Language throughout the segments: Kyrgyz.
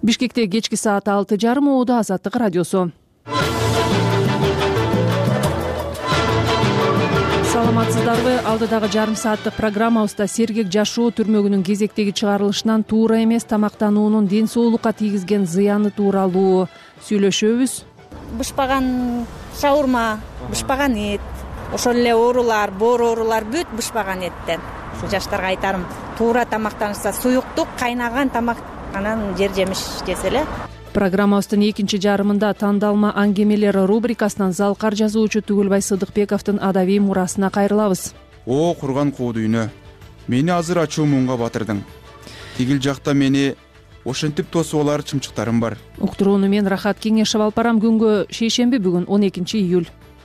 Бишкекте кечки саат 6:30 Оодо Азаттык радиосу. Саламатсыздарбы? Алдыдагы жарым сааттык программабызда сергек жашоо түрмөгүнүн кезектеги чыгарылышынан туура эмес тамактануунун ден соолукка тийгизген зыяны тууралуу сүйлөшөбүз. Бышпаган шаурма, бышпаган эт, ошол эле оорулар, боор оорулар бүт бышпаган эттен. Ушу жаштарга айтарым, туура тамактанышса, суюктук, кайнаган тамак, анан жер жемиш жесе эле. Программабыздын экинчи жарымында тандалма аңгемелер рубрикасынан залкар жазуучу Түгүлбай Сыдыкбековдун адабий мурасына кайрылабыз. О курган куу дүйнө, мени азыр ачуу муңга батырдың. Тигил жакта мени ошентип тосуп алар чымчыктарым бар. Уктурууну мен Рахат Кеңешев алып барам. Күнгө шейшемби, бүгүн 12 июль.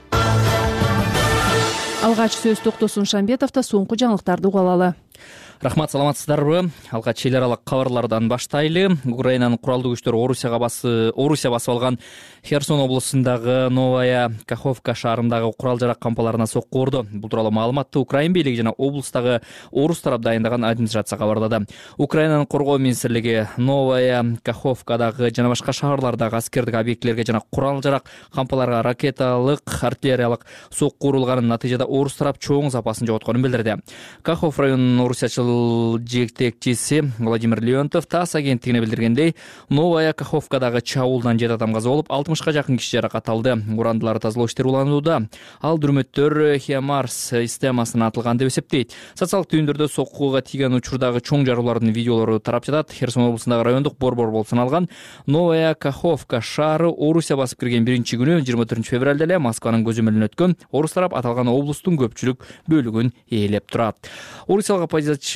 Алгач сөз Токтосун Шамбетовдо соңку жаңылыктарды угуп алалы. Рахмат, саламатсыздарбы? Алгач эл аралык кабарлардан баштайлы. Украинанын куралдуу күчтөрү Орусия басып алган Херсон облусундагы Новая Каховка шаарындагы курал жарак кампаларына сокку урду. Бул тууралуу маалыматты Украин бийлиги жана облустагы орус тарап дайындаган администрация кабарлады. Украинанын коргоо министрлиги Новая Каховкадагы жана башка шаарлардагы аскердик объектилерге жана курал жарак кампаларга ракеталык, артиллериялык сокку урулганын натыйжада орус тарап чоң запасын жоготконун билдирди. Кахов районунун орусиячыл жетекчиси Владимир Леонтов ТАСС агенттигине билдиргендей, Новая Каховкадагы чабуулдан 7 адам каза болуп, 60га жакын киши жаракат алды. Урандыларды тазалоо иштери уланууда. Ал дүрмөттөр Химарс системасына атылган деп эсептейт. Социалдык түйүндөрдө соккуга тийген учурдагы чоң жаруулардын видеолору тарап жатат. Херсон облусундагы райондук борбор болуп саналган Новая Каховка шаары Орусия басып кирген 1-күнү 24 февралда эле Москванын көзөмөлүнө өткөн. Орус тарап аталган облустун көпчүлүк бөлүгүн ээлеп турат. Орусиялык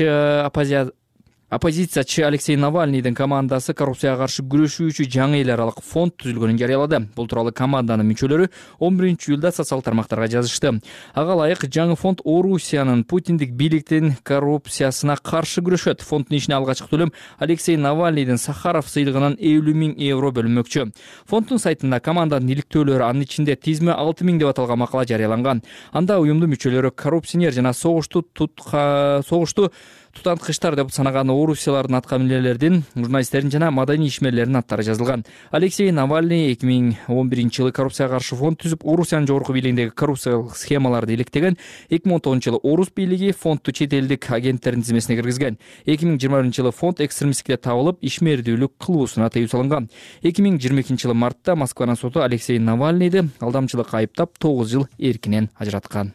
оппозициячы Алексей Навальныйдын командасы коррупцияга каршы күрөшүүчү жаңы эл аралык фонд түзүлгөнүн жарыялады. Бул тууралуу команданын мүчөлөрү 11 июлда социалдык тармактарга жазышты. Ага ылайык жаңы фонд Орусиянын Путиндик бийликтин коррупциясына каршы күрөшөт. Фонддун ишине алгачкы төлөм Алексей Навальныйдын Сахаров сыйлыгынан 50 000 евро бөлүнмөкчү. Фонддун сайтында команданын иликтөөлөрү, анын ичинде тизме 6 000 деп аталган макала жарыяланган. Анда уюмдун мүчөлөрү коррупционер жана согушту тутанткычтар деп санаган орусиялардын аткаминерлердин, журналисттердин жана маданий ишмерлердин аттары жазылган. Алексей Навальный 2011 жылы коррупцияга каршы фонд түзүп, Орусиянын жогорку бийлигиндеги коррупциялык схемаларды иликтеген. 2010 жылы орус бийлиги фондду чет элдик агенттердин тизмесине киргизген. 2021 жылы фонд экстремисттикте табылып, ишмердүүлүк кылуусуна тыюу салынган. 2022 жылы мартта Москванын соту Алексей Навальныйды алдамчылыкка айыптап 9 жыл эркинен ажыраткан.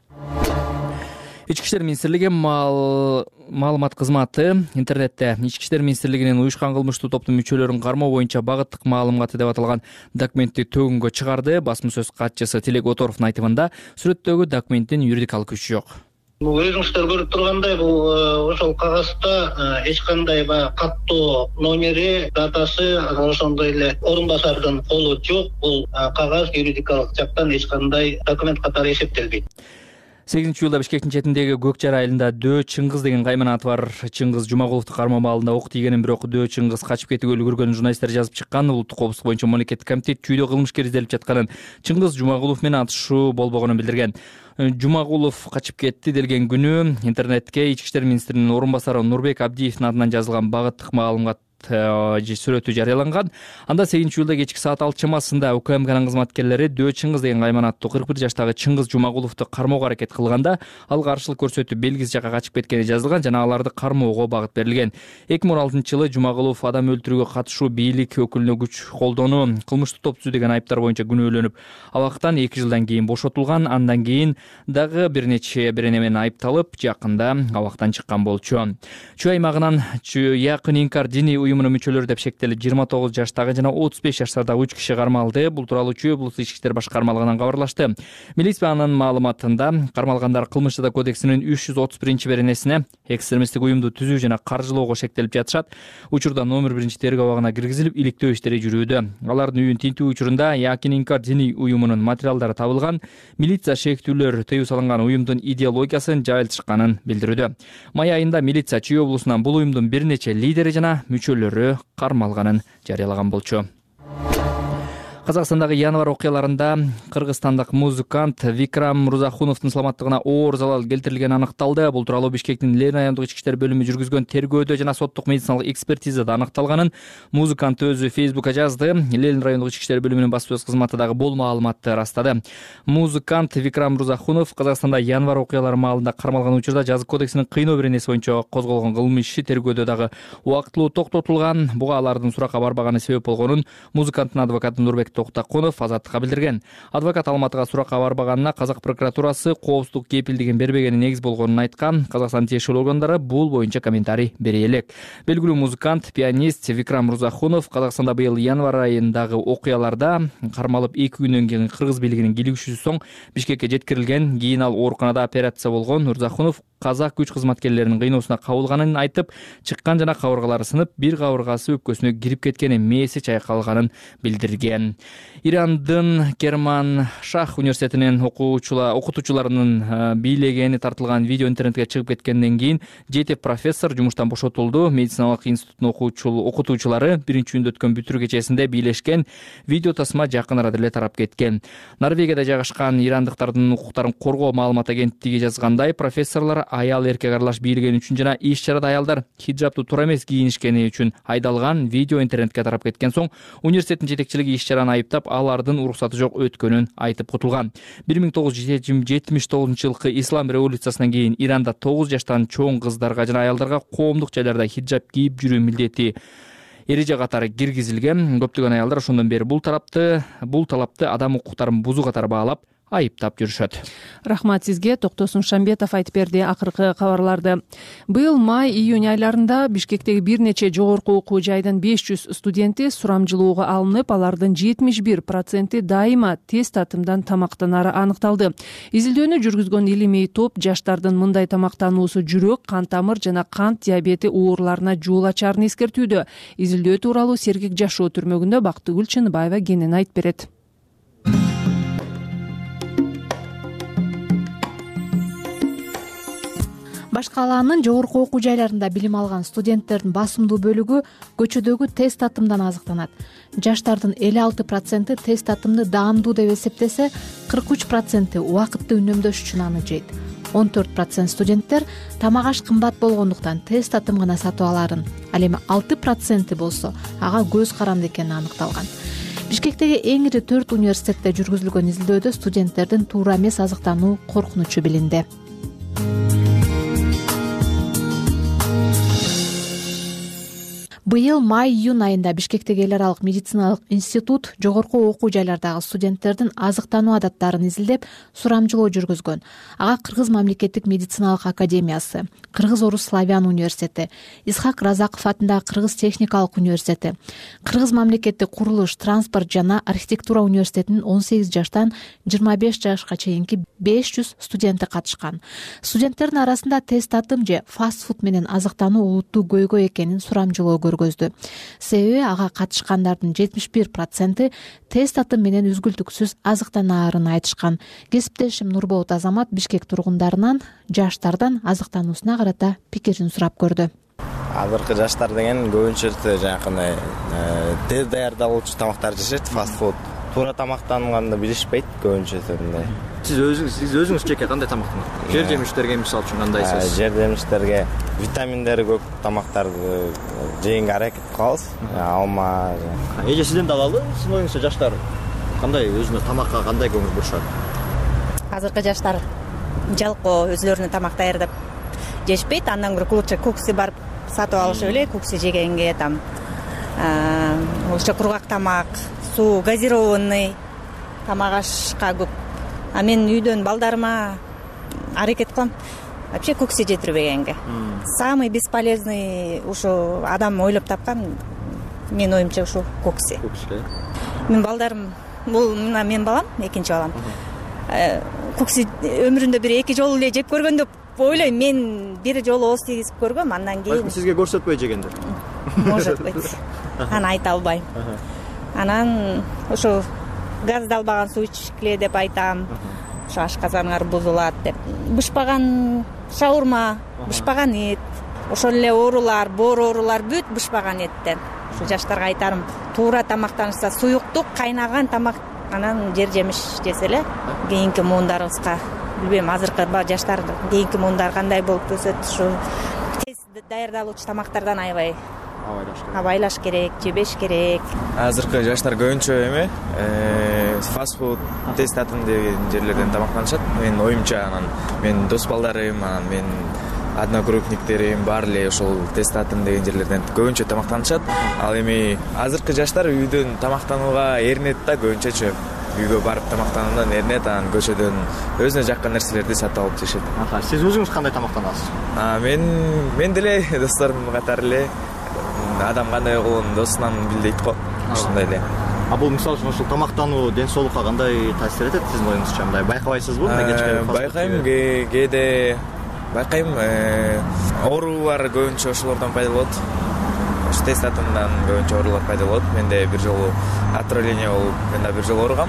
Ички иштер министрлиги маалымат кызматы интернетте Ички иштер министрлигинин уюшкан кылмыштуу топтун мүчөлөрүн кармоо боюнча багыттык маалыматы деп аталган документти төгүнгө чыгарды. Басма сөз катчысы Тилек Отыровдун айтымында, сүрөттөгү документтин юридикалык күчү жок. Өзүңүздөр көрүп тургандай, бул ошол кагазда эч кандай каттоо номери, датасы, ошондой эле орун басардын колу жок. Бул кагаз юридикалык жактан эч кандай документ катары эсептелбейт. 8 июлда Бишкектин четиндеги Көк Жар айылында Дөө Чыңгыз деген кайман аты бар Чыңгыз Жумагуловду кармоо маалында ок тийгенин, бирок Дөө Чыңгыз качып кетүүгө үлгүргөнүн журналисттер жазып чыккан. Улуттук коопсуздук боюнча мамлекеттик комитет чүйдө кылмышкер изделип жатканын, Чыңгыз Жумагулов менен атышуу болбогонун билдирген. Жумагулов качып кетти делген күнү интернетке Ички иштер министринин орун басары Нурбек Абдиевдин атынан жазылган багыттык маалымат сүрөтү жарыяланган. Анда 8 июлда кечки саат 6 чамасында УКМКнын кызматкерлери Дөө Чыңгыз деген кайман аттуу 41 жаштагы Чыңгыз Жумагуловду кармоого аракет кылганда, ал каршылык көрсөтүп белгисиз жакка качып кеткени жазылган жана аларды кармоого багыт берилген. 2016 жылы Жумагулов адам өлтүрүүгө катышуу, бийлик өкүлүнө күч колдонуу, кылмыштуу топ түзүү деген айыптар боюнча күнөөлөнүп, абактан 2 жылдан кийин бошотулган. Андан кийин дагы бир нече берене менен айыпталып, жакында абактан чыккан болчу. Чүй аймагынан Якын Инкар диний уюмунун мүчөлөрү деп шектелип 29 жаштагы жана 35 жаштагы 3 киши кармалды. Бул тууралуу Чүй облустук ички иштер башкармалыгынан кабарлашты. Милициянын маалыматында кармалгандар кылмыш жаза кодексинин 331 беренесине экстремисттик уюмду түзүү жана каржылоого шектелип жатышат. Учурда номер 1 тергөө абагына киргизилип, иликтөө иштери жүрүүдө. Алардын үйүн тинтүү учурунда Якин Инкар диний уюмунун материалдары табылган. Милиция шектүүлөр тыюу салынган уюмдун идеологиясын жайылтышканын билдирүүдө. Май айында милиция Чүй облусунан бул уюмдун бир нече лидери жана мүчөлөрү кармалганын жарыялаган болчу. Казакстандагы январь окуяларында кыргызстандык музыкант Викрам Мурзахуновдун саламаттыгына оор залал келтирилгени аныкталды. Бул тууралуу Бишкектин Лен райондук ички иштер бөлүмү жүргүзгөн тергөөдө жана соттук медициналык экспертизада аныкталганын музыкант өзү Facebook'ка жазды. Лен райондук ички иштер бөлүмүнүн басма сөз кызматы дагы бул маалыматты ырастады. Музыкант Викрам Мурзахунов Казакстанда январь окуялары маалында кармалган учурда жазык кодексинин кыйноо беренеси боюнча козголгон кылмыш иши тергөөдө дагы убактылуу токтотулган. Буга алардын суракка барбаганы себеп болгонун музыканттын адвокаты Нурбек Токтакунов Азаттыкка билдирген. Адвокат Алматыга суракка барбаганына Казак прокуратурасы коопсуздук кепилдигин бербегени негиз болгонун айткан. Казакстандын тиешелүү органдары бул боюнча комментарий бере элек. Белгилүү музыкант, пианист Викрам Мурзахунов Казакстанда быйыл январь айындагы окуяларда кармалып 2 күндөн кийин кыргыз бийлигинин кийлигишүүсү соң Бишкекке жеткирилген. Кийин ал ооруканада операция болгон. Мурзахунов казак күч кызматкерлеринин кыйноосуна кабылганын айтып, чыккан жана кабыргалары сынып, бир кабыргасы өпкөсүнө кирип кеткени, мээси чайкалганын билдирген. Ирандын Керман Шах университетинин окутуучуларынын бийлегени тартылган видео интернетке чыгып кеткенден кийин 7 профессор жумуштан бошотулду. Медициналык институттун окутуучулары биринчи күндө өткөн бүтүрүү кечесинде бийлешкен. Видео тасма жакын арада эле тарап кеткен. Норвегияда жайгашкан ирандыктардын укуктарын коргоо маалымат агенттиги жазгандай, профессорлор аял эркек аралаш бийлегени үчүн жана иш чарада аялдар хиджабты туура эмес кийинишкени үчүн айдалган. Видео интернетке тарап кеткен соң университеттин жетекчилиги иш чараны айыптап, алардын уруксаты жок өткөнүн айтып кутулган. 1979 жылкы ислам революциясынан кийин Иранда 9 жаштан чоң кыздарга жана аялдарга коомдук жайларда хиджаб кийип жүрүү милдети эреже катары киргизилген. Көптөгөн аялдар ошондон бери бул талапты адам укуктарын бузуу катары баалап айыптап жүрүшөт. Рахмат сизге. Токтосун Шамбетов айтып берди акыркы кабарларды. Быйыл май-июнь айларында Бишкектеги бир нече жогорку окуу жайдын 500 студенти сурамжылоого алынып, алардын 71% дайыма тест татымдан тамактанары аныкталды. Изилдөөнү жүргүзгөн илимий топ жаштардын мындай тамактануусу жүрөк, кан тамыр жана кант диабети ооруларына жол ачарын эскертүүдө. Изилдөө тууралуу Сергек жашоо түрмөгүндө Бактыгүл Чыныбаева кенен айтып берет. Баш калаанын жогорку окуу жайларында билим алган студенттердин басымдуу бөлүгү көчөдөгү тест татымдан азыктанат. Жаштардын 56% тест татымды даамдуу деп эсептесе, 43% убакытты үнөмдөш үчүн аны жейт. 14% студенттер тамак аш кымбат болгондуктан тест татым гана сатып аларын. Ал эми 6% болсо ага көз каранды экени аныкталган. Бишкектеги эң ири 4 университетте жүргүзүлгөн изилдөөдө студенттердин туура эмес азыктануу коркунучу билинди. Быйыл май-июнь айында Бишкектеги эл аралык медициналык институт жогорку окуу жайлардагы студенттердин азыктануу адаттарын изилдеп, сурамжылоо жүргүзгөн. Ага Кыргыз мамлекеттик медициналык академиясы, Кыргыз-Орус славян университети, Исхак Разаков атындагы Кыргыз техникалык университети, Кыргыз мамлекеттик курулуш, транспорт жана архитектура университетинин 18 жаштан 25 жашка чейинки 500 студенти катышкан. Студенттердин арасында тест татым же фастфуд менен азыктануу олуттуу көйгөй экенин сурамжылоо көргөздү. Себеби ага катышкандардын 71% тест татым менен үзгүлтүксүз азыктанаарын айтышкан. Кесиптешим Нурболот Азамат Бишкек тургундарынан жаштардан азыктануусуна карата пикирин сурап көрдү. Азыркы жаштар деген көбүнчө жанакындай тез даярдалуучу тамактар жешет, фастфуд. Туура тамактанганды билишпейт көбүнчө мындай. Сиз өзүңүз жеке кандай тамактанасыз? Жер жемиштерге мисалы үчүн кандайсыз? Жер жемиштерге витаминдери көп тамактарды жегенге аракет кылабыз. Алма. Эже сизден далалы, сиздин оюңузча жаштар кандай өзүнө тамакка кандай көңүл бурушат? Азыркы жаштар жалко өзлөрүнө тамак даярдап жешпейт. Андан көрө лучше кукси барып сатып алышып эле, кукси жегенге там ошо кургак тамак, суу, газированный тамак ашка көп. А мен үйдөн балдарыма аракет кылам вообще кукси жетирбегенге. Самый бесполезный ушу адам ойлоп тапкан менин оюмча ушу кукси. Мен балдарым, бул мына мен балам, экинчи балам. Кукси өмүрүндө бир 2 жолу эле жеп көргөн деп ойлойм. Мен бир жолу ооз тийгизип көргөм, андан кийин сизге көрсөтпөй жегендир. Может быть. Аны айта албайм. Анан ошо газдалбаган суу ичкиле деп айтам. Ошо ашказаныңар бузулат деп. Бышпаган шаурма, бышпаган эт, ошол эле оорулар, боор оорулар бүт бышпаган эттен. ушу жаштарга айтарым, туура тамактанышса, суюктук кайнаган тамак анан жер жемиш жесе эле кийинки муундарыбызга, билбейм азыркы жаштар кийинки муундар кандай болуп өсөт, ушу тез даярдалуучу тамактардан аябай абайлаш керек, жебеш керек. Азыркы жаштар көбүнчө фастфуд, тез татым деген жерлерден тамактанышат. Менин оюмча, анан менин дос балдарым, анан менин одногруппниктерим баары эле ошол тез татым деген жерлерден көбүнчө тамактанышат. Ал эми азыркы жаштар үйдөн тамактанууга эринет да, көбүнчөчү. Үйгө барып тамактануудан эринет, анан көчөдөн өзүнө жаккан нерселерди сатып алып жешет. Сиз өзүңүз кандай тамактанасыз? Мен деле досторум катары эле адам кандай болгонун досунан бил дейт го. Ошондой эле. Бул мисалы үчүн ушул тамактануу ден соолукка кандай таасир этет сиздин оюңузча? Мындай байкабайсызбы? Байкайм, кээде байкайм. Оорулар көбүнчө ошолордон пайда болот. Ош тез татымдан көбүнчө оорулар пайда болот. Менде бир жолу отравление болуп, мен да бир жолу ооругам.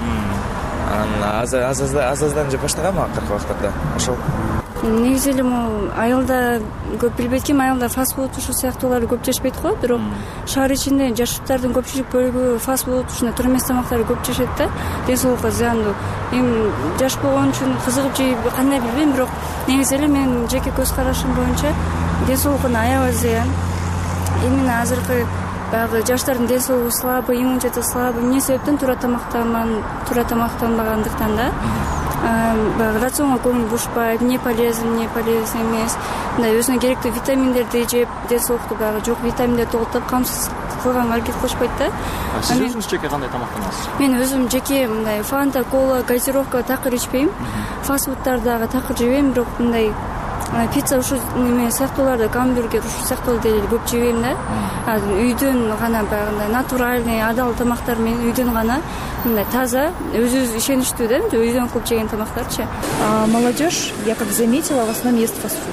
Анан аз-аздан жеп баштагам акыркы убактарда. Ошол. Негизи эле могу айылда көп билбейт экен, айылда фастфуд ушул сыяктууларды көп жешпейт го, бирок шаар ичинде жаштардын көпчүлүк бөлүгү фастфуд, ушундай тура эмес тамактарды көп жешет да, ден соолукка зыяндуу. Эми жаш болгон үчүн кызыгып жейби, кандай билбейм, бирок негизи эле менин жеке көз карашым боюнча ден соолукуна аябай зыян. Именно азыркы баягы жаштардын ден соолугу слабый, иммунитети слабый, эмне себептен туура тамактанбагандыктан да. Баягы рационго көңүл бурушпайт, эмне полезный, эмне полезный эмес. Мындай өзүнө керектүү витаминдерди жеп, ден соолукту баягы жок витаминдерди толтуруп камсыз кылганга аракет кылышпайт да. Сиз өзүңүз жеке кандай тамактанасыз? Мен өзүм жеке мындай фанта, кола, газировка такыр ичпейм. Фастфудтарды дагы такыр жебейм, бирок мындай пицца ушул эме сыяктууларды, гамбургер ушул сыяктууларды деле көп жебейм да. Үйдөн гана баягындай натуральный, адал тамактар менен үйдөн гана мындай таза, өзүбүз ишеничтүү да, үйдөн кылып жеген тамактарчы. Молодежь, я как заметила, в основном ест фастфуд.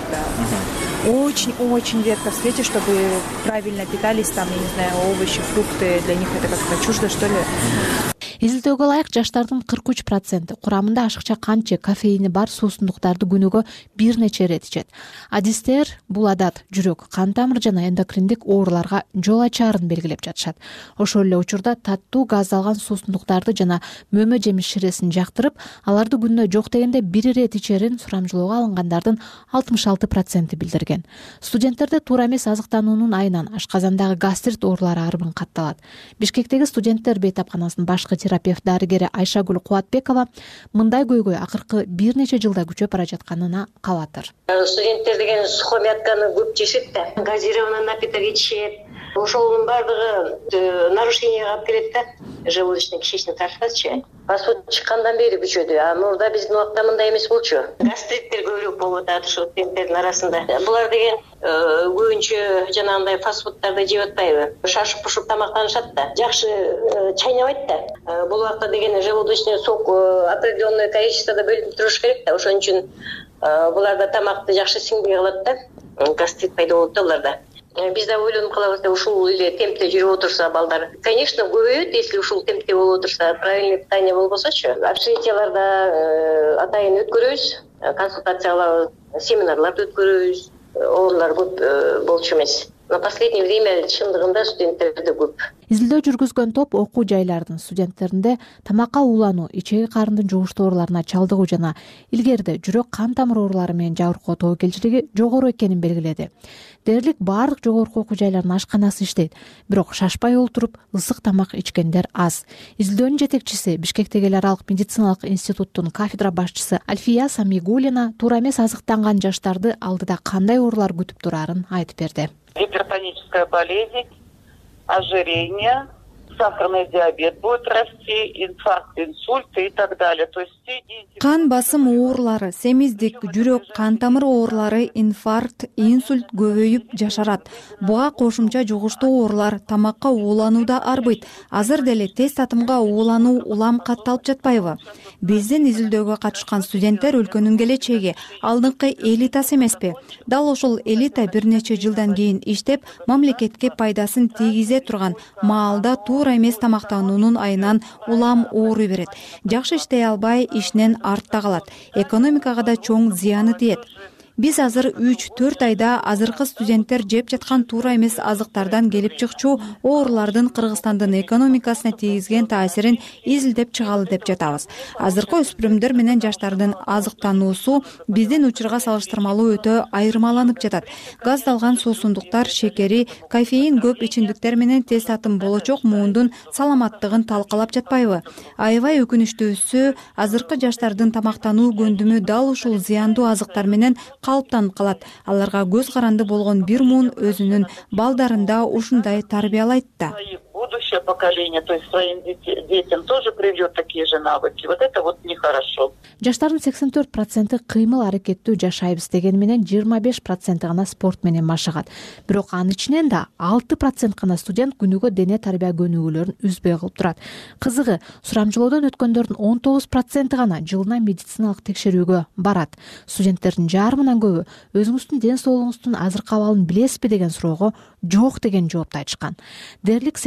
Очень редко встретишь, чтобы правильно питались, там, я не знаю, овощи, фрукты, для них это как-то чуждо, что ли. Изилдөөгө ылайык жаштардын 43% курамында ашыкча кант же кофеини бар суусундуктарды күнүгө бир нече ирет ичет. Адистер бул адат жүрөк, кан тамыр жана эндокриндик ооруларга жол ачаарын белгилеп жатышат. Ошол эле учурда таттуу газдалган суусундуктарды жана мөмө жемиш ширесин жактырып, аларды күнүнө жок дегенде бир ирет ичерин сурамжылоого алынгандардын 66% билдирген. Студенттерде туура эмес азыктануунун айынан ашказандагы гастрит оорулары арбын катталат. Бишкектеги студенттер бейтапканасынын башкы терапевт дарыгери Айшагүл Кубатбекова мындай көйгөй акыркы бир нече жылда күчөп бара жатканына кабатыр. Студенттер деген сухомятканы көп жешет да, газированный напиток ичет. Ошонун баардыгы нарушенияга алып келет да, желудочно-кишечный трактатчы. Фастфуд чыккандан бери күчөдү. Мурда биздин убакта мындай эмес болчу. Гастриттер көбүрөөк болуп атат ушул студенттердин арасында. Булар деген көбүнчө жанагындай фастфудтарды жеп атпайбы? Шашып-пушуп тамактанышат да, жакшы чайнабайт да. Бул убакта деген желудочный сок определенное количествода бөлүнүп туруш керек да. Ошон үчүн буларда тамакты жакшы сиңбей калат да. Гастрит пайда болот да буларда. Биз да ойлонуп калабыз да, ушул эле темпте жүрүп отурса балдар, конечно, көбөйөт, если ушул темпте болуп отурса, правильный питание болбосочу. Общежитияларда атайын өткөрөбүз, консультациялар, семинарларды өткөрөбүз. Оорулар көп болчу эмес. На последнее время чындыгында студенттерде көп. Изилдөө жүргүзгөн топ окуу жайлардын студенттеринде тамакка уулануу, ичеги карындын жугуштуу ооруларына чалдыгуу жана илгерide жүрөк кан тамыр оорулары менен жабыркоо тобокелчилиги жогору экенин белгиледи. Дээрлик баардык жогорку окуу жайларынын ашканасы иштейт, бирок шашпай олтуруп ысык тамак ичкендер аз. Изилдөөнүн жетекчиси, Бишкектеги эл аралык медициналык институттун кафедра башчысы Альфия Самигулина туура эмес азыктанган жаштарды алдыда кандай оорулар күтүп турарын айтып берди. Гипертоническая болезнь, ожирение, сахарный диабет будет расти, инфаркт, инсульты и так далее. То есть кан басым оорулары, семиздик, жүрөк, кан тамыр оорулары, инфаркт, инсульт көбөйүп жашарат. Буга кошумча жугуштуу оорулар, тамакка ууланууда арбыйт. Азыр деле тез татымга уулануу улам катталып жатпайбы? Биздин изилдөөгө катышкан студенттер өлкөнүн келечеги, алдыңкы элитасы эмеспи? Дал ошол элита бир нече жылдан кийин иштеп, мамлекетке пайдасын тийгизе турган маалда туура эмес тамактануунун айынан улам ооруй берет. Жакшы иштей албай ишинен артта калат. Экономикага да чоң зыяны тиет. Биз азыр 3-4 айда азыркы студенттер жеп жаткан туура эмес азыктардан келип чыкчу оорулардын Кыргызстандын экономикасына тийгизген таасирин изилдеп чыгалы деп жатабыз. Азыркы өспүрүмдөр менен жаштардын азыктануусу биздин учурга салыштырмалуу өтө айырмаланып жатат. Газдалган суусундуктар, шекери, кофеин көп ичимдиктер менен тез татым болочок муундун саламаттыгын талкалап жатпайбы? Аябай өкүнүчтүүсү, азыркы жаштардын тамактануу көндүмү дал ушул зыяндуу азыктар менен калыптанып калат. Аларга көз каранды болгон бир муун өзүнүн балдарын да ушундай тарбиялайт да. Будущее поколение, то есть своим детям тоже привьет такие же навыки. Вот это вот нехорошо. Жаштардын 84% кыймыл аракеттүү жашайбыз дегени менен 25% гана спорт менен машыгат. Бирок анын ичинен да 6% гана студент күнүгө дене тарбия көнүгүүлөрүн үзбөй кылып турат. Кызыгы, сурамжылоодон өткөндөрдүн 19% гана жылына медициналык текшерүүгө барат. Студенттердин жарымынан көбү өзүңүздүн ден соолугуңуздун азыркы абалын билесизби деген суроого жок деген жоопту айтышкан. Дээрлик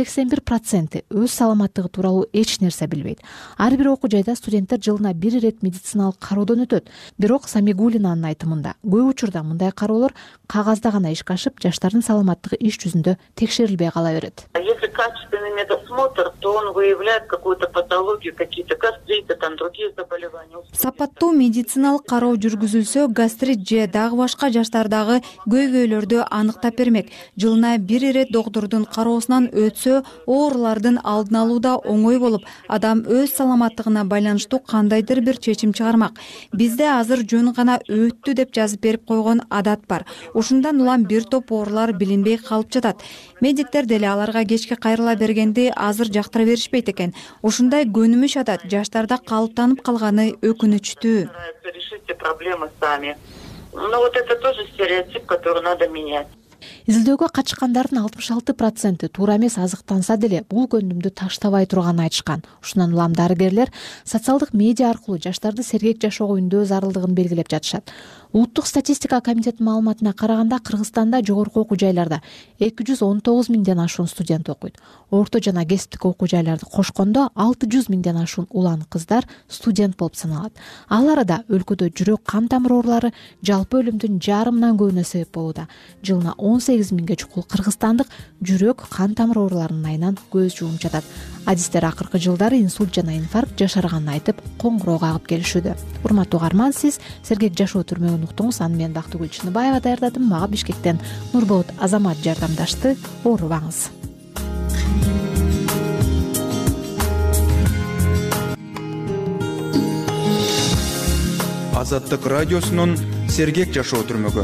81% өз саламаттыгы тууралуу эч нерсе билбейт. Ар бир окуу жайда студенттер жылына бир ирет медициналык кароодон өтөт. Бирок Самигулинанын айтымында көп учурда мындай кароолор кагазда гана ишке ашып, жаштардын саламаттыгы иш жүзүндө текшерилбей кала берет. Если качественный медосмотр, то он выявляет какую-то патологию, какие-то гастриты, там другие заболевания. Сапаттуу медициналык кароо жүргүзүлсө, гастрит же дагы башка жаштардагы көйгөйлөрдү аныктап бермек. Жылына бир ирет доктурдун кароосунан өтсө, оорулардын алдын алууда оңой болуп, адам өз саламаттыгына байланыштуу кандайдыр бир чечим чыгармак. Бизде азыр жөн гана өттү деп жазып берип койгон адат бар. Ушундан улам бир топ оорулар билинбей калып жатат. Медиктер деле аларга кечке кайрыла бергенди азыр жактыра беришпейт экен. Ушундай көнүмүш адат жаштарда калыптанып калганы өкүнүчтүү. Решите проблемы сами. Но вот это тоже стереотип, который надо менять. Изилдөөгө катышкандардын 66% туура эмес азыктанса деле бул көндүмдү таштабай турганын айтышкан. Ушундан улам дарыгерлер социалдык медиа аркылуу жаштарды сергек жашоого үндөө зарылдыгын белгилеп жатышат. Улуттук статистика комитетинин маалыматына караганда Кыргызстанда жогорку окуу жайларда 219 миңден ашуун студент окуйт. Орто жана кесиптик окуу жайларды кошкондо 600 миңден ашуун улан кыздар студент болуп саналат. Ал арада өлкөдө жүрөк кан тамыр оорулары жалпы өлүмдүн жарымынан көбүнө себеп болууда. Жылына 18 миңге чукул кыргызстандык жүрөк кан тамыр ооруларынын айынан көз жумуп жатат. Адистер акыркы жылдары инсульт жана инфаркт жашарганын айтып, коңгуроо кагып келишүүдө. Урматтуу угарман, сиз сергек жашоо түрмөгүн уктуңуз. Аны мен Бактыгүл Чыныбаева даярдадым. Мага Бишкектен Нурболот Азамат жардамдашты. Оорубаңыз. Азаттык радиосунун сергек жашоо түрмөгү.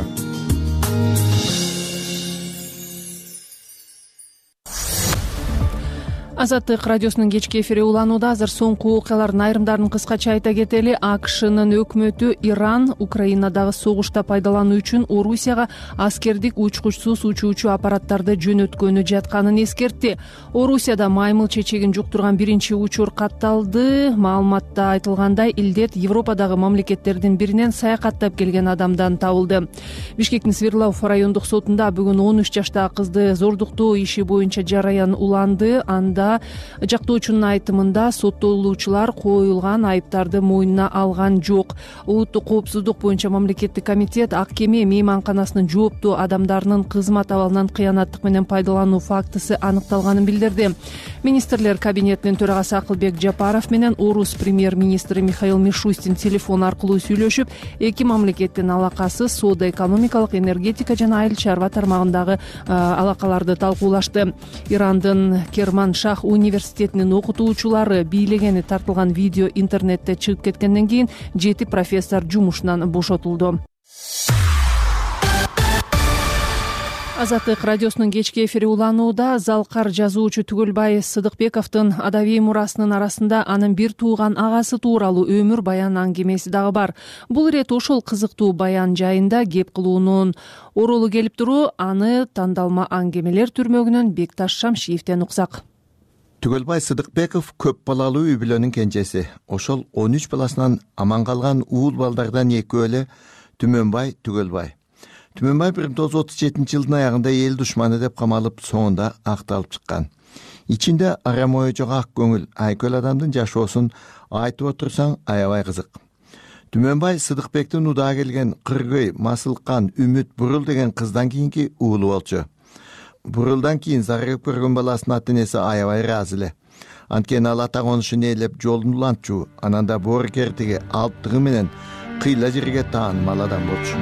Азаттык радиосунун кечки эфири уланууда. Азыр соңку окуялардын айрымдарын кыскача айта кетели. АКШнын өкмөтү Иран Украинадагы согушта пайдалануу үчүн Орусияга аскердик учкучсуз учуучу аппараттарды жөнөткөнү жатканын эскертти. Орусияда маймыл чечегин жуктурган биринчи учур катталды. Маалыматта айтылгандай, илдет Европадагы мамлекеттердин биринен саякаттап келген адамдан табылды. Бишкектин Свердлов райондук сотунда бүгүн 13 жаштагы кызды зордуктоо иши боюнча жараян уланды. Анда жактоочунун айтымында соттолуучулар коюлган айыптарды мойнуна алган жок. Улуттук коопсуздук боюнча мамлекеттик комитет Ак кеме мейманканасынын жооптуу адамдарынын кызмат абалынан кыянаттык менен пайдалануу фактысы аныкталганын билдирди. Министрлер кабинетинин төрагасы Акылбек Жапаров менен орус премьер-министри Михаил Мишустин телефон аркылуу сүйлөшүп, эки мамлекеттин алакасы соода, экономикалык, энергетика жана айыл чарба тармагындагы алакаларды талкуулашты. Ирандын Керманшах университетинин окутуучулары бийлегени тартылган видео интернетте чыгып кеткенден кийин 7 профессор жумушунан бошотулду. Азаттык радиосунун кечки эфири уланууда. Залкар жазуучу Түгөлбай Сыдыкбековдун адабий мурасынын арасында анын бир тууган агасы тууралуу өмүр баян аңгемеси дагы бар. Бул ирет ошол кызыктуу баян жайында кеп кылуунун оролу келип туруу. Аны тандалма аңгемелер түрмөгүнөн Бекташ Шамшиевден уксак. Түгөлбай Сыдыкбеков көп балалуу үй бүлөнүн кенжеси. Ошол 13 баласынан аман калган уул балдардан экөө эле Түмөнбай Түгөлбай. Түмөнбай 1937 жылдын аягында эл душманы деп камалып, соңунда акталып чыккан. Ичинде арам ою жок ак көңүл, айкөл адамдын жашоосун айтып отурсаң аябай кызык. Түмөнбай Сыдыкбектин удаа келген Кыргый, Масылкан, Үмүт, Бурул деген кыздан кийинки уулу болчу. Бурулдан кийин зарыгып көргөн баласынын ата энеси аябай ыраазы эле. Анткени ал ата конушун ээлеп жолун улантчу, анан да боорукертиги алптыгы менен кыйла жерге таанымал адам болчу.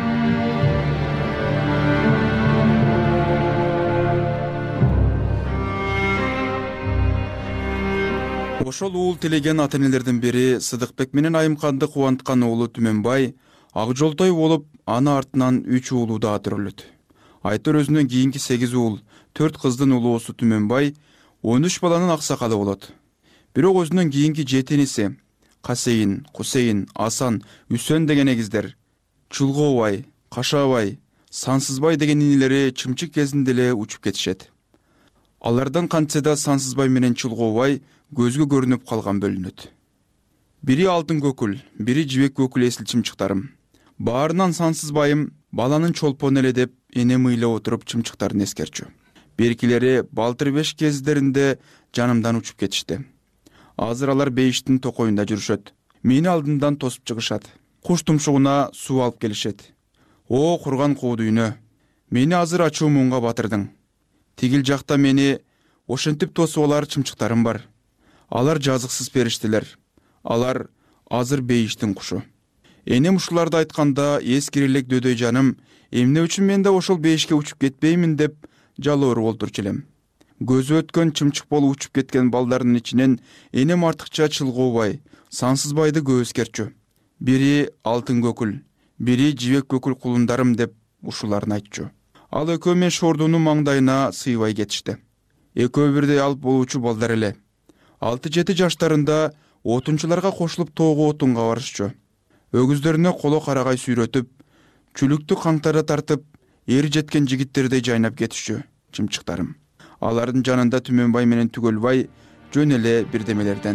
Ошол уул тилеген ата энелердин бири Сыдыкбек менен Айымканды кубанткан уулу Түмөнбай ак жолтой болуп, аны артынан 3 уулу да төрөлөт. Айтор өзүнөн кийинки 8 уул, 4 кыздын улуусу Түмөнбай 13 баланын аксакалы болот. Бирок өзүнөн кийинки 7 иниси Касейин, Кусейин, Асан, Үсөн деген эгиздер, Чулгообай, Кашабай, Сансызбай деген инилери чымчык кезинде эле учуп кетишет. Алардан кантсе да Сансызбай менен Чулгообай көзгө көрүнүп калган бөлүнөт. Бири алтын көкүл, бири жибек көкүл эсил чымчыктарым. Баарынан Сансызбайым баланын чолпону эле деп энем ыйлап отуруп чымчыктарын эскерчү. Беркилери Балтыр 5 кездеринде жанымдан учуп кетишти. Азыр алар Бейиштин токоюнда жүрүшөт. Мени алдымдан тосуп чыгышат. Куш тумшугуна суу алып келишет. О, курган куу дүйнө, мени азыр ачуу муңга батырдың. Тигил жакта мени ошентип тосуп алар чымчыктарым бар. Алар жазыксыз периштелер. Алар азыр Бейиштин кушу. Энем ушуларды айтканда эскирилек дөдөй жаным, эмне үчүн мен да ошол Бейишке учуп кетпеймин деп жалоору болтурчу элем. Көзү өткөн чымчык болуп учуп кеткен балдардын ичинен энем артыкча Чылгообай, Сансызбайды көп эскерчү. Бири алтын көкүл, бири жибек көкүл кулундарым деп ушуларын айтчу. Ал экөө мен шордунун маңдайына сыйбай кетишти. Экөө бирдей алып болуучу балдар эле. 6-7 жаштарында отунчуларга кошулуп тоого отунга барышчу. Өгүздөрүнө коло карагай сүйрөтүп, чүлүктү каңтара тартып, эр жеткен жигиттердей жайнап кетишчү чымчыктарым. Алардын жанында Түмөнбай менен Түгөлбай жөн эле бирдемелерден.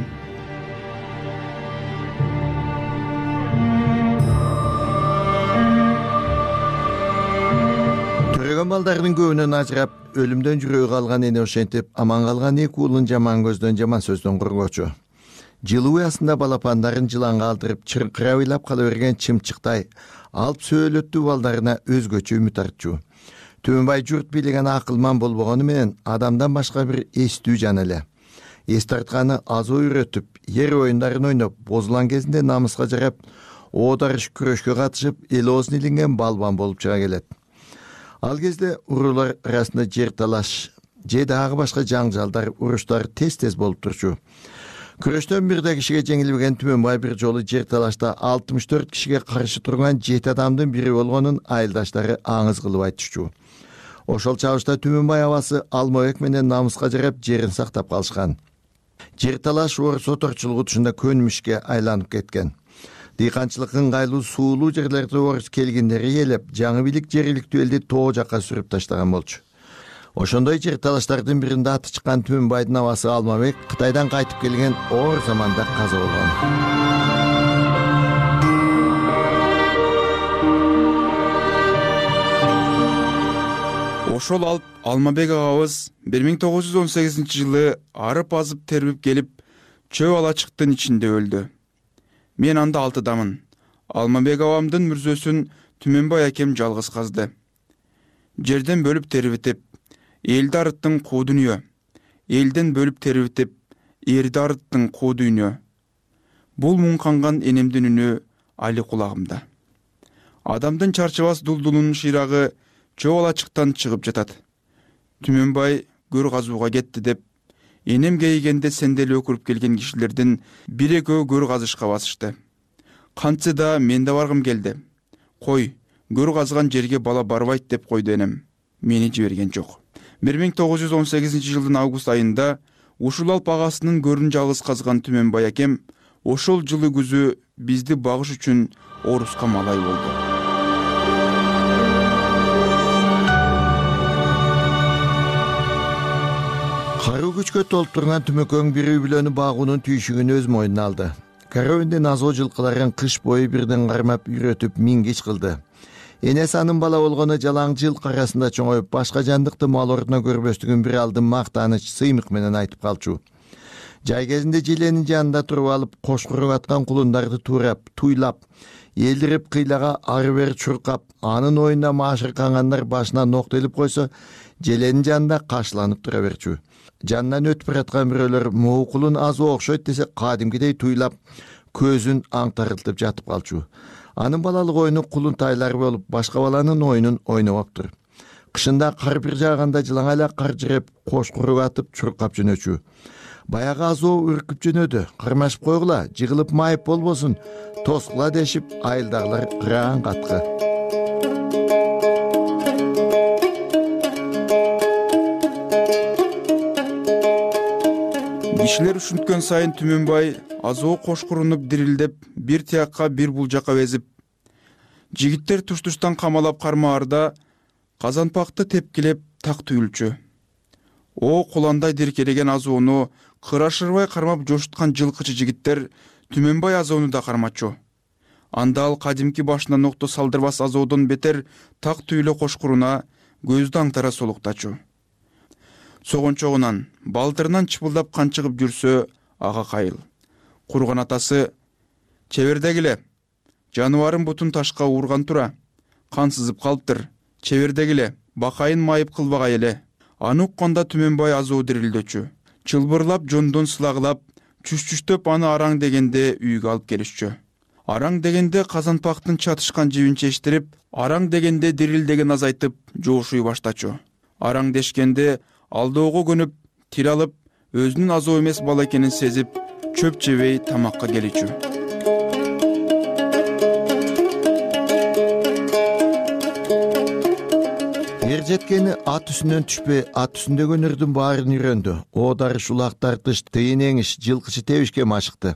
Төрөгөн балдардын көбүнөн ажырап, өлүмдөн жүрөгү калган эне ошентип, аман калган 2 уулун жаман көздөн, жаман сөздөн коргоочу. Жылуу уясында балапандарын жыланга алдырып, чыркыра ыйлап кала берген чымчыктай алып сөөлөттүү балдарына өзгөчө үмүт артчу. Түмөнбай журт бийлеген акылман болбогону менен адамдан башка бир эстүү жан эле. Эс тартканы азуу үйрөтүп, ер оюндарын ойноп, бозулган кезинде намыска жарап, оодарыш күрөшкө катышып, эл оозун илинген балбан болуп чыга келет. Ал кезде уруулар арасында жер талаш, же дагы башка жаңжалдар, уруштар тез-тез болуп турчу. Күрөштөн бирде кишиге жеңилбеген Түмөнбай бир жолу жер талашта 64 кишиге каршы турган 7 адамдын бири болгонун айылдаштары аңыз кылып айтышчу. Ошол чабышта Түмөнбай абасы Алмабек менен намыска жарап жерин сактап калышкан. Жер талаш орус оторчулугу тушунда көнүмүшкө айланып кеткен. Дыйканчылык ыңгайлуу суулуу жерлерде орус келгиндери ээлеп, жаңы бийлик жергиликтүү элди тоо жакка сүрүп таштаган болчу. Ошондой жер талаштардын биринде аты чыккан Түмөнбайдын абасы Алмабек Кытайдан кайтып келген оор заманда каза болгон. Ошол алып Алмабек агабыз 1918-жылы арып азып тербип келип, чөп алачыктын ичинде өлдү. Мен анда 6-дамын. Алмабек абамдын мүрзөсүн Түмөнбай акем жалгыз казды. Жерден бөлүп тербитип, элди арыттың куу дүнүйө. Элден бөлүп тербитип, эрди арыттың куу дүнүйө. Бул муңканган энемдин үнү али кулагымда. Адамдын чарчабас дулдулунун шыйрагы чөп алачыктан чыгып жатат. Түмөнбай көр казууга кетти деп, энем кейгенде сенделе өкүрүп келген кишилердин бир экөө көр казышка басышты. Кантсе да мен да баргым келди. Кой, көр казган жерге бала барбайт деп койду энем. Мени жиберген жок. 1918-жылдын август айында ушул алп агасынын көрүн жалгыз казган Түмөнбай акем ошол жылы күзү бизди багыш үчүн Оруска малай болду. Каруу күчкө толуп турган Түмөкөң бир үй бүлөнү багуунун түйшүгүн өз мойнуна алды. Карабиндин азоо жылкыларын кыш бою бирден кармап үйрөтүп мингич кылды. Энеси анын бала болгону жалаң жылкы арасында чоңоюп, башка жандыкты мал ордуна көрбөстүгүн бир алдын мактаныч сыймык менен айтып калчу. Жай кезинде желенин жанында туруп алып, кошкуруп аткан кулундарды туурап, туйлап, элдирип кыйлага ары бери чуркап, анын оюнда маашыркангандар башына нокто илип койсо, желенин жанында кашыланып тура берчү. Жанынан өтүп бараткан бирөөлөр могу кулун азуу окшойт десе, кадимкидей туйлап, көзүн аңтарылтып жатып калчу. Анын балалык оюну кулун тайлары болуп, башка баланын оюнун ойнобоптур. Кышында кар бир жааганда жылаңайлак кар жиреп, кошкуруп атып, чуркап жөнөчү. Баягы азуу үркүп жөнөдү. Кармашып койгула, жыгылып майып болбосун, тоскула дешип, айылдагылар кыраган каткы. Кишилер ушинткөн сайын Түмөнбай азуу кошкурунуп дирилдеп, бир тиякка бир бул жака безип, жигиттер туш-туштан камалап кармаарда казанпакты тепкилеп так түйүлчү. О куландай диркелеген азууну кырашырбай кармап жошуткан жылкычы жигиттер Түмөнбай азууну да кармачу. Анда ал кадимки башына нокто салдырбас азоодон бетер так түйүлө кошкуруна көздү аңтара солуктачу. Согончогунан, балтырынан чыпылдап кан чыгып жүрсө, ага кайыл. Курган атасы: "Чебердегиле, жаныбарым бутун ташка урган тура, кан сызып калыптыр. Чебердегиле, бакайын майып кылбагай эле." Аны укканда Түмөнбай азуу дирилдөчү. Чылбырлап, жондон сылагылап, чүш-чүштөп аны араң дегенде үйгө алып келишчү. Араң дегенде казанпактын чатышкан жибин чечтирип, араң дегенде дирилдеген азайтып, жоошуй баштачу. Араң дешкенде алдоого көнүп, тил алып, өзүнүн азуу эмес бала экенин сезип, чөп жебей тамакка келичү. Ер жеткени ат үстүнөн түшпөй, ат үстүндөгү өнөрдүн баарын үйрөндү. Одарыш, улак тартыш, тыйын эңиш, жылкычы тебишке машыкты.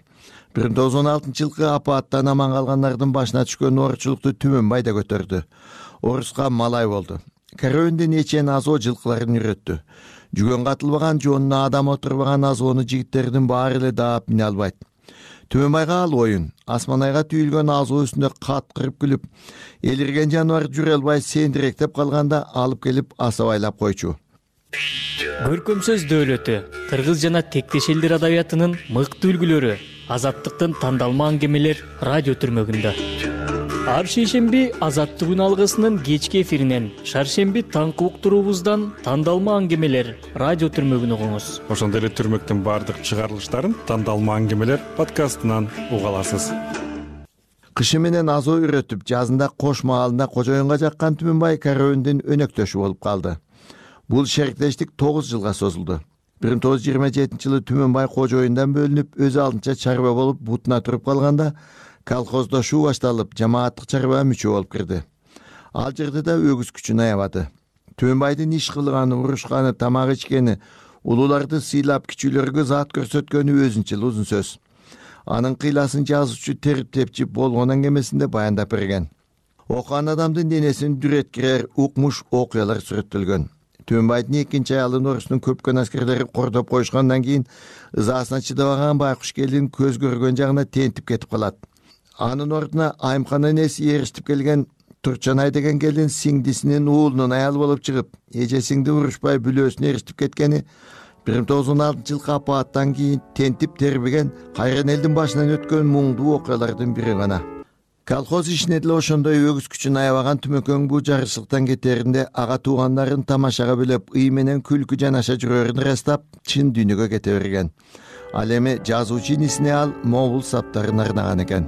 1916 жылкы апааттан аман калгандардын башына түшкөн оорчулукту Түмөнбай да көтөрдү. Оруска малай болду. Карөөнүндө нечен азоо жылкыларын үйрөттү. Жүгөн катылбаган, жонуна адам отурбаган азоону жигиттердин баары эле даап мине албайт. Түмөнбайга ал оюн, асманайга түйүлгөн азуу үстүндө каткырып күлүп, элирген жаныбар жүрө албай сендиректеп калганда алып келип асабайлап койчу. Көркөм сөз дөөлөтү, кыргыз жана тектеш элдер адабиятынын мыкты үлгүлөрү, азаттыктын тандалма аңгемелер радио түрмөгүндө. Ар шейшемби Азаттык күн алгысынын кечки эфиринен, шаршемби таңкы уктуруубуздан тандалма аңгемелер радио түрмөгүн угуңуз. Ошондой эле түрмөктүн баардык чыгарылыштарын тандалма аңгемелер подкастынан уга аласыз. Кышы менен азоо үйрөтүп, жазында Кош маалында кожоюнга жаккан Түмөнбай карөөнүндүн өнөктөшү болуп калды. Бул шериктештик 9 жылга созулду. 1927-жылы Түмөнбай кожоюндан бөлүнүп, өз алдынча чарба болуп бутуна туруп калганда, колхоздошуу башталып, жамааттык чарба мүчө болуп кирди. Ал жерде да өгүз күчүн аябады. Түмөнбайдын иш кылганы, урушканы, тамак ичкени, улууларды сыйлап, кичүүлөргө зат көрсөткөнү өзүнчө узун сөз. Анын кыйласын жазуучу Терип Тепчип болгон аңгемесинде баяндап берген. Окуган адамдын денесин дүрөткирер укмуш окуялар сүрөттөлгөн. Түмөнбайдын экинчи аялын орустун көпкөн аскерлери кордоп коюшкандан кийин ызаасына чыдабаган байкуш келин көз көргөн жагына тентип кетип калат. Анын ордуна Айымкан энеси эриштип келген Турчанай деген келин сиңдисинин уулунун аялы болуп чыгып, эжесиңди урушпай бүлөөсүнө эриштип кеткени 1916 жылкы апааттан кийин тентип тербеген кайран элдин башынан өткөн муңдуу окуялардын бири гана. Колхоз ишине деле ошондой өгүз күчүн аябаган Түмөкөң бул жарыштыктан кетеринде ага туугандарын тамашага билеп, ый менен күлкү жанаша жүрөрүн ырастап, чын дүйнөгө кете берген. Ал эми жазуучу инисине ал могул саптарын арнаган экен.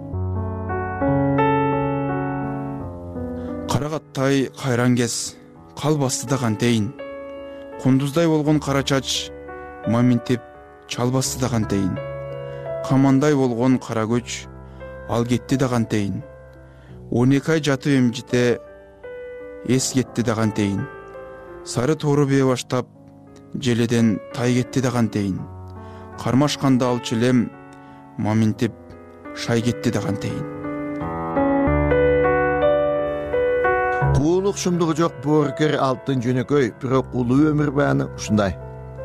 Карагаттай кайран кез, калбасты да кантейин. Кундуздай болгон кара чач, маминтип чалбасты да кантейин. Камандай болгон кара көч, ал кетти да кантейин. 12 ай жатып эмжите, эс кетти да кантейин. Сары тоору бее баштап, желеден тай кетти да кантейин. Кармашканда алчу элем, маминтип шай кетти да кантейин. Куулук шумдугу жок боорукер алтын жөнөкөй, бирок улуу өмүр баяны ушундай.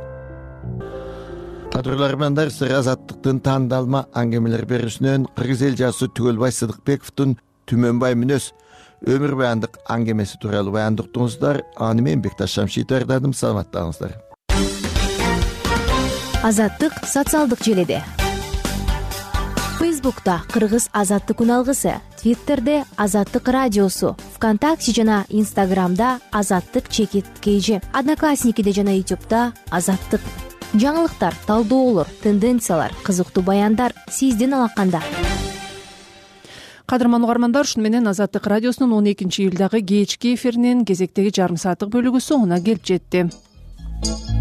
Кадырлармандар, сыр азаттыктын тандалма аңгемелер берүүсүнөн кыргыз эл жазуусу Түгөлбай Сыдыкбековдун Түмөнбай мүнөз өмүр баяндык аңгемеси тууралуу баяндыктыңыздар. Аны мен Бекташ Шамшитов даярдадым. Саламаттаңыздар. Азаттык социалдык желиде. Фейсбукта Кыргыз азаттык үналгысы, Твиттерде Азаттык радиосу, ВКонтакте жана Инстаграмда Азаттык_KG, Одноклассникиде жана Ютубта Азаттык. Жаңылыктар, талдоолор, тенденциялар, кызыктуу баяндар сиздин алаканда. Кадырман угармандар, ушуну менен Азаттык радиосунун 12-июлдагы кечки эфиринин кезектеги жарым сааттык бөлүгү соңуна келип жетти.